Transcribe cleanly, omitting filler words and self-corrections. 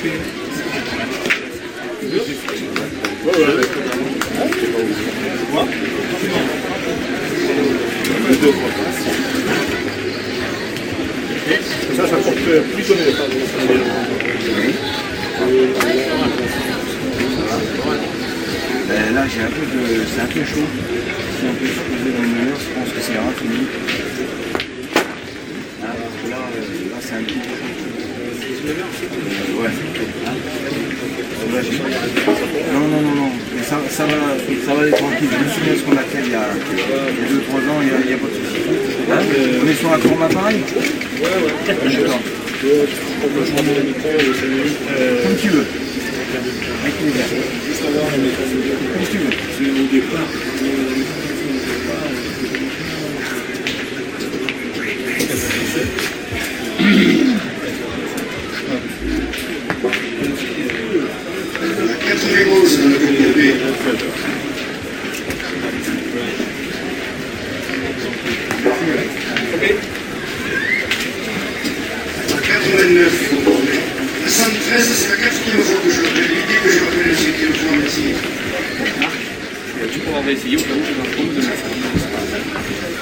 Ça porte plus sonner. Là, j'ai un peu de... c'est un peu chaud. C'est un peu explosé dans le mur, je pense que c'est fini. Là, c'est un petit peu chaud. Ouais. Non. Mais ça va aller tranquille. Je me souviens de ce qu'on a fait il y a 2-3 ans, il n'y a pas de souci. Hein, on est sur un format pareil? Ouais. D'accord. Comme tu veux. Avec plaisir. Comme tu veux. C'est au départ. La 113, c'est la 4e fois que je l'appelle. L'idée que je l'appelle la 5e fois, merci. Tu pourras essayer au cas où je vais prendre de la salle.